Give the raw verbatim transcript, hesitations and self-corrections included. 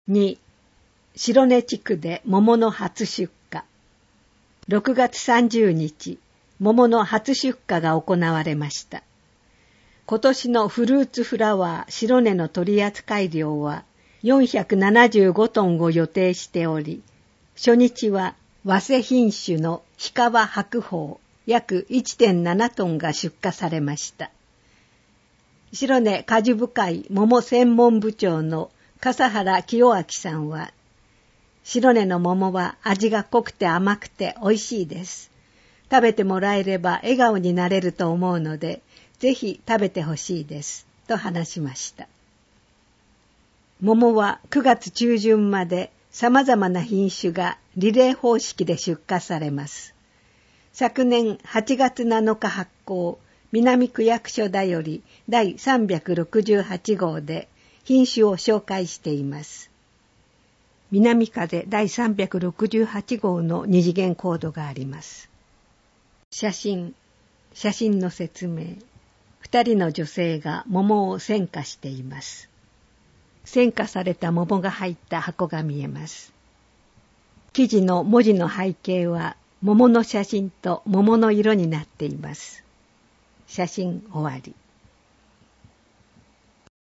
に、白根地区で桃の初出荷。ろくがつさんじゅうにち、桃の初出荷が行われました。今年のフルーツフラワー白根の取扱量はよんひゃくななじゅうごトンを予定しており、初日は早生品種の氷川白鳳約 いってんななトンが出荷されました。白根果樹部会桃専門部長の笠原清明さんは、白根の桃は味が濃くて甘くて美味しいです。食べてもらえれば笑顔になれると思うので、ぜひ食べてほしいです、と話しました。桃はくがつちゅうじゅんまで様々な品種がリレー方式で出荷されます。昨年はちがつなのか発行、南区役所だよりだいさんびゃくろくじゅうはちごうで品種を紹介しています。南風だいさんびゃくろくじゅうはちごうの二次元コードがあります。写真、写真の説明。二人の女性が桃を選果しています。選果された桃が入った箱が見えます。記事の文字の背景は桃の写真と桃の色になっています。写真終わり。